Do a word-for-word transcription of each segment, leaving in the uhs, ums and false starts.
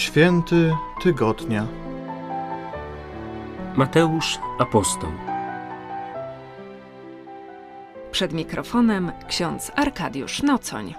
Święty tygodnia. Mateusz Apostoł. Przed mikrofonem ksiądz Arkadiusz Nocoń.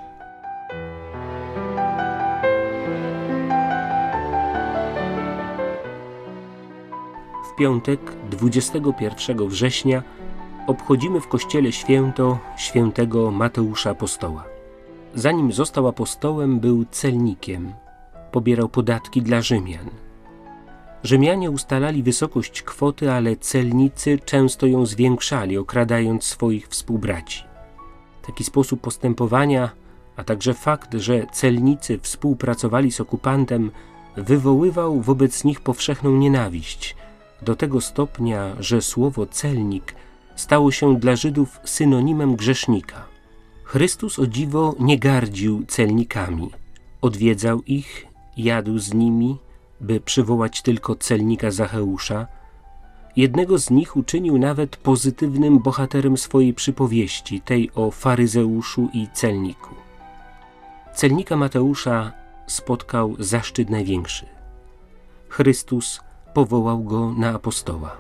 W piątek, dwudziestego pierwszego września, obchodzimy w kościele święto świętego Mateusza Apostoła. Zanim został apostołem, był celnikiem. Pobierał podatki dla Rzymian. Rzymianie ustalali wysokość kwoty, ale celnicy często ją zwiększali, okradając swoich współbraci. Taki sposób postępowania, a także fakt, że celnicy współpracowali z okupantem, wywoływał wobec nich powszechną nienawiść, do tego stopnia, że słowo celnik stało się dla Żydów synonimem grzesznika. Chrystus, o dziwo, nie gardził celnikami. Odwiedzał ich, jadł z nimi, by przywołać tylko celnika Zacheusza. Jednego z nich uczynił nawet pozytywnym bohaterem swojej przypowieści, tej o faryzeuszu i celniku. Celnika Mateusza spotkał zaszczyt największy. Chrystus powołał go na apostoła.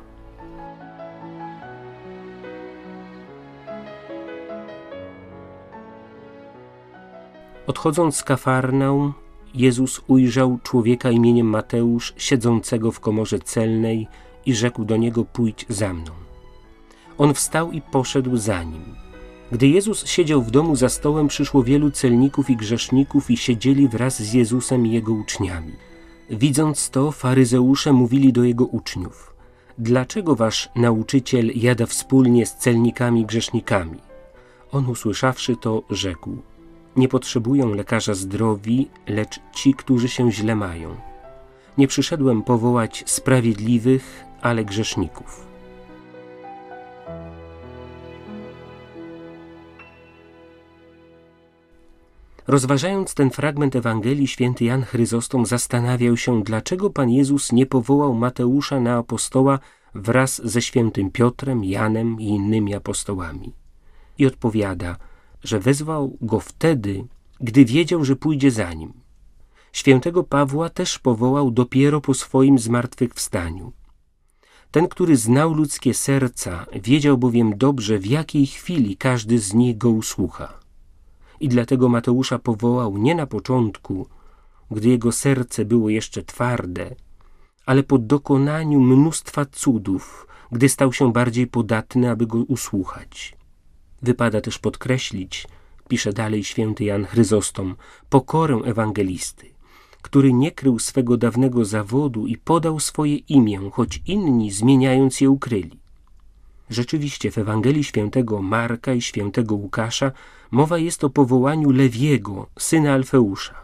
Odchodząc z Kafarnaum, Jezus ujrzał człowieka imieniem Mateusz, siedzącego w komorze celnej, i rzekł do niego: pójdź za mną. On wstał i poszedł za nim. Gdy Jezus siedział w domu za stołem, przyszło wielu celników i grzeszników i siedzieli wraz z Jezusem i jego uczniami. Widząc to, faryzeusze mówili do jego uczniów: dlaczego wasz nauczyciel jada wspólnie z celnikami i grzesznikami? On, usłyszawszy to, rzekł: nie potrzebują lekarza zdrowi, lecz ci, którzy się źle mają. Nie przyszedłem powołać sprawiedliwych, ale grzeszników. Rozważając ten fragment Ewangelii, święty Jan Chryzostom zastanawiał się, dlaczego Pan Jezus nie powołał Mateusza na apostoła wraz ze świętym Piotrem, Janem i innymi apostołami. I odpowiada, że wezwał go wtedy, gdy wiedział, że pójdzie za nim. Świętego Pawła też powołał dopiero po swoim zmartwychwstaniu. Ten, który znał ludzkie serca, wiedział bowiem dobrze, w jakiej chwili każdy z nich go usłucha. I dlatego Mateusza powołał nie na początku, gdy jego serce było jeszcze twarde, ale po dokonaniu mnóstwa cudów, gdy stał się bardziej podatny, aby go usłuchać. Wypada też podkreślić, pisze dalej święty Jan Chryzostom, pokorę ewangelisty, który nie krył swego dawnego zawodu i podał swoje imię, choć inni, zmieniając je, ukryli. Rzeczywiście w Ewangelii świętego Marka i świętego Łukasza mowa jest o powołaniu Lewiego, syna Alfeusza.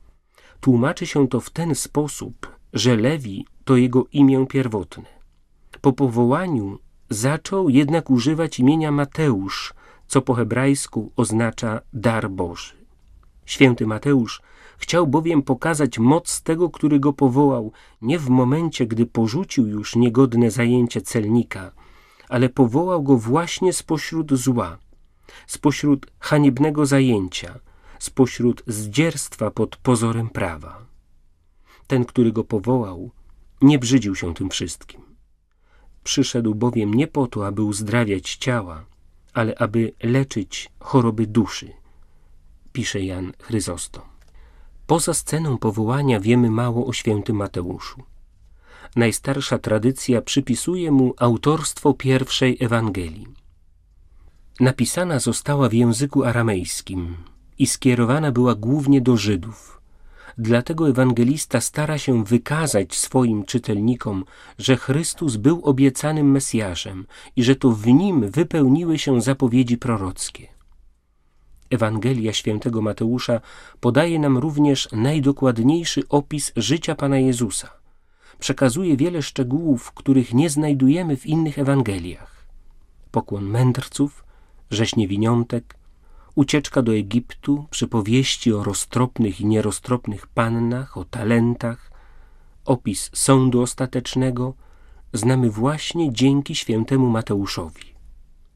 Tłumaczy się to w ten sposób, że Lewi to jego imię pierwotne. Po powołaniu zaczął jednak używać imienia Mateusz, co po hebrajsku oznacza dar Boży. Święty Mateusz chciał bowiem pokazać moc tego, który go powołał, nie w momencie, gdy porzucił już niegodne zajęcie celnika, ale powołał go właśnie spośród zła, spośród haniebnego zajęcia, spośród zdzierstwa pod pozorem prawa. Ten, który go powołał, nie brzydził się tym wszystkim. Przyszedł bowiem nie po to, aby uzdrawiać ciała, ale aby leczyć choroby duszy, pisze Jan Chryzostom. Poza sceną powołania wiemy mało o świętym Mateuszu. Najstarsza tradycja przypisuje mu autorstwo pierwszej Ewangelii. Napisana została w języku aramejskim i skierowana była głównie do Żydów. Dlatego ewangelista stara się wykazać swoim czytelnikom, że Chrystus był obiecanym Mesjaszem i że to w nim wypełniły się zapowiedzi prorockie. Ewangelia świętego Mateusza podaje nam również najdokładniejszy opis życia Pana Jezusa. Przekazuje wiele szczegółów, których nie znajdujemy w innych Ewangeliach. Pokłon mędrców, rzeź niewiniątek, ucieczka do Egiptu, przypowieści o roztropnych i nieroztropnych pannach, o talentach, opis sądu ostatecznego znamy właśnie dzięki świętemu Mateuszowi.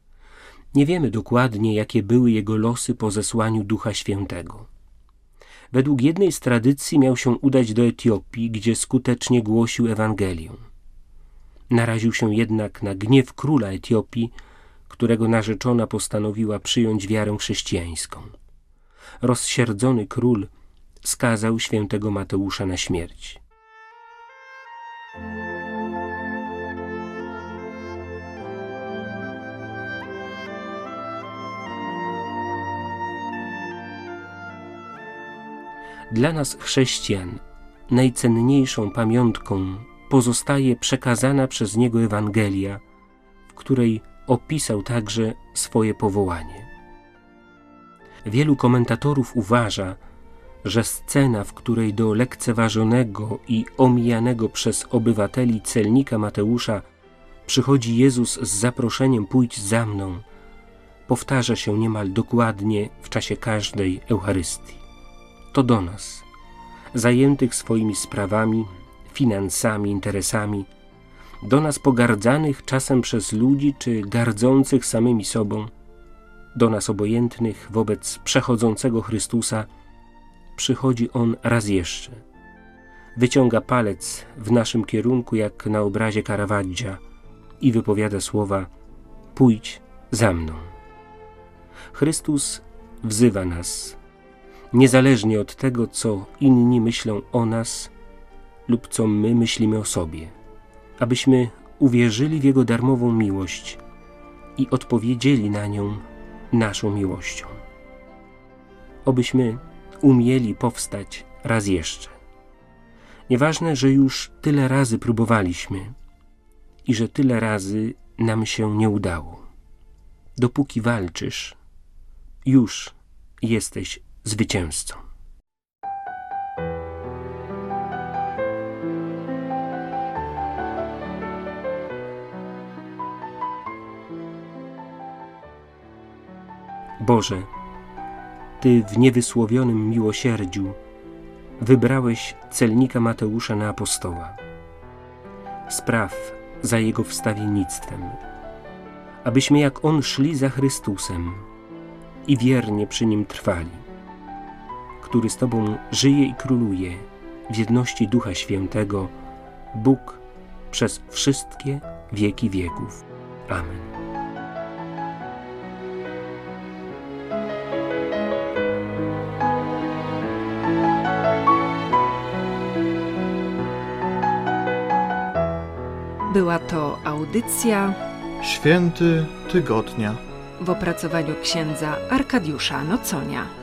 Nie wiemy dokładnie, jakie były jego losy po zesłaniu Ducha Świętego. Według jednej z tradycji miał się udać do Etiopii, gdzie skutecznie głosił Ewangelię. Naraził się jednak na gniew króla Etiopii, którego narzeczona postanowiła przyjąć wiarę chrześcijańską. Rozsierdzony król skazał świętego Mateusza na śmierć. Dla nas chrześcijan najcenniejszą pamiątką pozostaje przekazana przez niego Ewangelia, w której opisał także swoje powołanie. Wielu komentatorów uważa, że scena, w której do lekceważonego i omijanego przez obywateli celnika Mateusza przychodzi Jezus z zaproszeniem „pójdź za mną”, powtarza się niemal dokładnie w czasie każdej Eucharystii. To do nas, zajętych swoimi sprawami, finansami, interesami, do nas pogardzanych czasem przez ludzi czy gardzących samymi sobą, do nas obojętnych wobec przechodzącego Chrystusa, przychodzi On raz jeszcze. Wyciąga palec w naszym kierunku jak na obrazie Caravaggia i wypowiada słowa „pójdź za mną”. Chrystus wzywa nas, niezależnie od tego, co inni myślą o nas lub co my myślimy o sobie, abyśmy uwierzyli w Jego darmową miłość i odpowiedzieli na nią naszą miłością. Obyśmy umieli powstać raz jeszcze. Nieważne, że już tyle razy próbowaliśmy i że tyle razy nam się nie udało. Dopóki walczysz, już jesteś zwycięzcą. Boże, Ty w niewysłowionym miłosierdziu wybrałeś celnika Mateusza na apostoła. Spraw za jego wstawiennictwem, abyśmy jak on szli za Chrystusem i wiernie przy Nim trwali, który z Tobą żyje i króluje w jedności Ducha Świętego, Bóg przez wszystkie wieki wieków. Amen. Była to audycja Święty Tygodnia w opracowaniu księdza Arkadiusza Noconia.